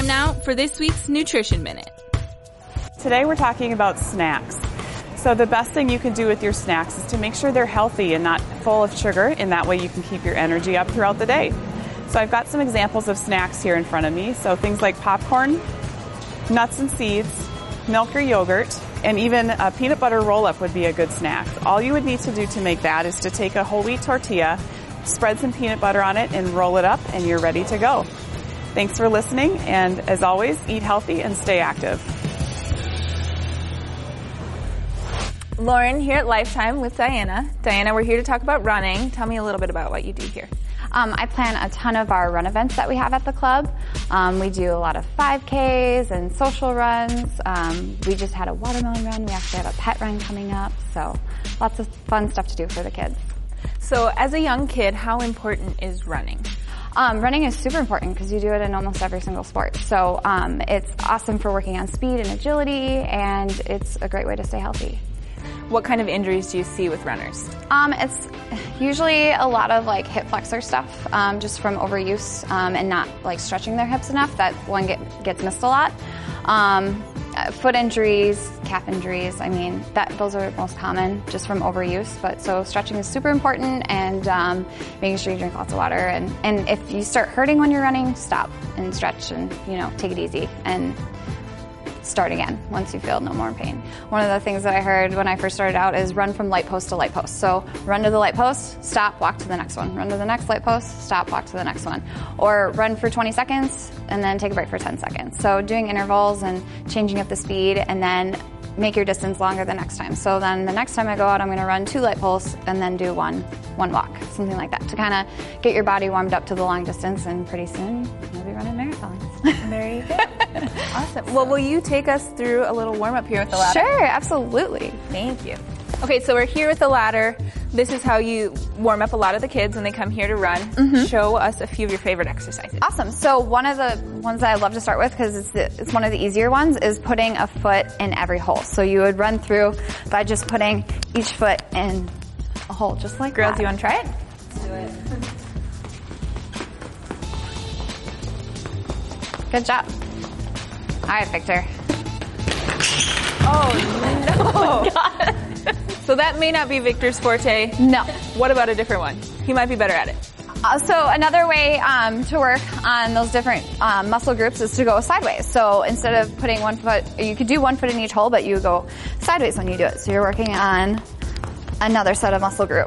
time now for this week's Nutrition Minute. Today we're talking about snacks. So the best thing you can do with your snacks is to make sure they're healthy and not full of sugar, and that way you can keep your energy up throughout the day. So I've got some examples of snacks here in front of me. So things like popcorn, nuts and seeds, milk or yogurt, and even a peanut butter roll-up would be a good snack. All you would need to do to make that is to take a whole wheat tortilla, spread some peanut butter on it, and roll it up, and you're ready to go. Thanks for listening, and as always, eat healthy and stay active. Lauren here at Lifetime with Diana. Diana, we're here to talk about running. Tell me a little bit about what you do here. I plan a ton of our run events that we have at the club. We do a lot of 5Ks and social runs. We just had a watermelon run. We actually have a pet run coming up. So lots of fun stuff to do for the kids. So as a young kid, how important is running? Running is super important because you do it in almost every single sport. So it's awesome for working on speed and agility, and it's a great way to stay healthy. What kind of injuries do you see with runners? It's usually a lot of like hip flexor stuff, just from overuse and not like stretching their hips enough. That one gets missed a lot. Foot injuries, calf injuries. I mean, those are most common just from overuse. But so stretching is super important, and making sure you drink lots of water. And if you start hurting when you're running, stop and stretch, and take it easy and start again once you feel no more pain. One of the things that I heard when I first started out is run from light post to light post. So run to the light post, stop, walk to the next one. Run to the next light post, stop, walk to the next one. Or run for 20 seconds and then take a break for 10 seconds. So doing intervals and changing up the speed, and then make your distance longer the next time. So then the next time I go out, I'm going to run 2 light posts and then do one walk, something like that, to kind of get your body warmed up to the long distance, and pretty soon you'll be running marathons. There you go. Awesome. Well, will you take us through a little warm-up here with the ladder? Sure, absolutely. Thank you. Okay, so we're here with the ladder. This is how you warm up a lot of the kids when they come here to run. Mm-hmm. Show us a few of your favorite exercises. Awesome. So one of the ones that I love to start with, because it's one of the easier ones, is putting a foot in every hole. So you would run through by just putting each foot in a hole, just like Girls, that. You want to try it? Let's do it. Good job. All right, Victor. Oh, no. Oh, God. So that may not be Victor's forte. No. What about a different one? He might be better at it. So another way to work on those different muscle groups is to go sideways. So instead of putting one foot, you could do one foot in each hole, but you go sideways when you do it. So you're working on another set of muscle group.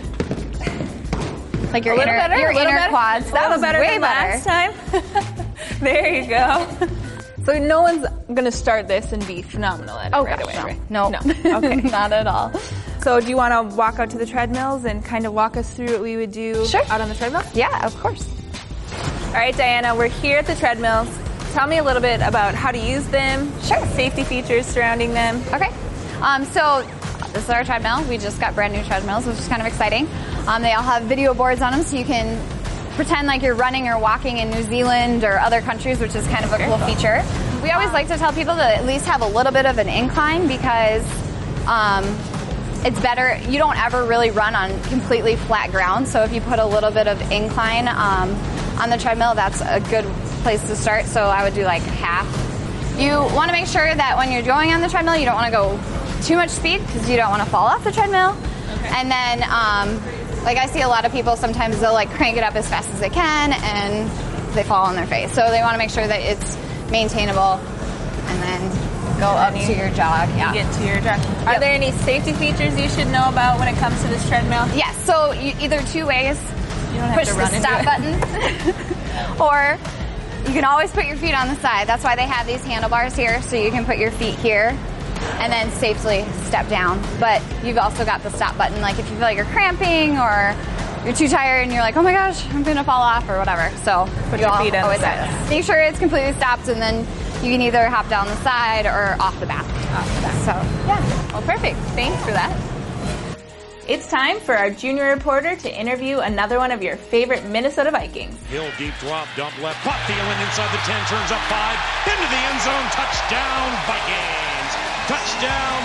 Like your inner quads. That was better way than better. last time. There you go. So no one's going to start this and be phenomenal at it right away, right? No. Okay. Not at all. So do you want to walk out to the treadmills and kind of walk us through what we would do out on the treadmill? Yeah, of course. All right, Diana, we're here at the treadmills. Tell me a little bit about how to use them, safety features surrounding them. Okay. So this is our treadmill. We just got brand new treadmills, which is kind of exciting. They all have video boards on them, so you can pretend like you're running or walking in New Zealand or other countries, which is kind of a cool feature. We always like to tell people to at least have a little bit of an incline, because it's better. You don't ever really run on completely flat ground, so if you put a little bit of incline on the treadmill, that's a good place to start. So I would do like half. You want to make sure that when you're going on the treadmill, you don't want to go too much speed, because you don't want to fall off the treadmill. Okay. And then like I see a lot of people, sometimes they'll like crank it up as fast as they can and they fall on their face. So they want to make sure that it's maintainable, and then go up to your jog. Yeah. Get to your jog. Are there any safety features you should know about when it comes to this treadmill? Yes. So either 2 ways. You don't have push to run the stop button, or you can always put your feet on the side. That's why they have these handlebars here, so you can put your feet here and then safely step down. But you've also got the stop button, like if you feel like you're cramping or you're too tired and you're like, oh my gosh, I'm going to fall off or whatever. So put your feet on the side. Make sure it's completely stopped, and then you can either hop down the side or off the back. So, yeah. Well, perfect. Thanks for that. It's time for our junior reporter to interview another one of your favorite Minnesota Vikings. Hill deep drop, dump left, caught Thielen inside the 10, turns up 5, into the end zone, touchdown Vikings. Touchdown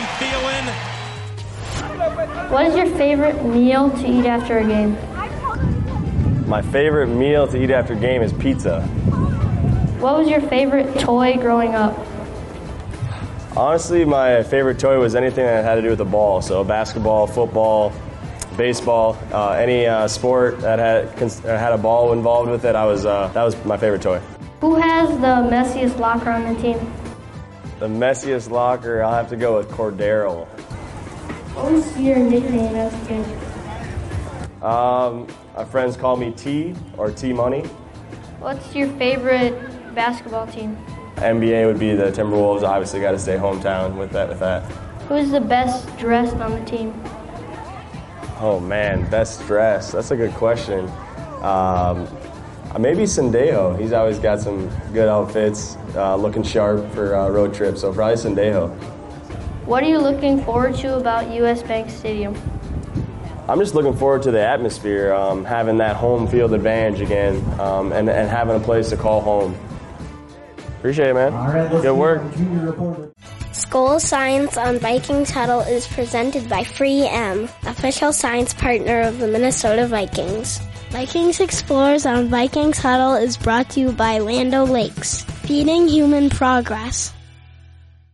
Adam Thielen. What is your favorite meal to eat after a game? My favorite meal to eat after a game is pizza. What was your favorite toy growing up? Honestly, my favorite toy was anything that had to do with the ball. So basketball, football, baseball, any sport that had a ball involved with it. That was my favorite toy. Who has the messiest locker on the team? The messiest locker, I'll have to go with Cordero. What was your nickname as a kid? My friends call me T or T-Money. What's your favorite basketball team? NBA would be the Timberwolves. Obviously, got to stay hometown with that. Who's the best dressed on the team? Oh man, best dressed. That's a good question. Maybe Sendejo. He's always got some good outfits, looking sharp for road trips. So probably Sendejo. What are you looking forward to about US Bank Stadium? I'm just looking forward to the atmosphere, having that home field advantage again, and having a place to call home. Appreciate it, man. All right, good work. School Science on Vikings Huddle is presented by Free M, official science partner of the Minnesota Vikings. Vikings Explorers on Vikings Huddle is brought to you by Land O'Lakes, feeding human progress.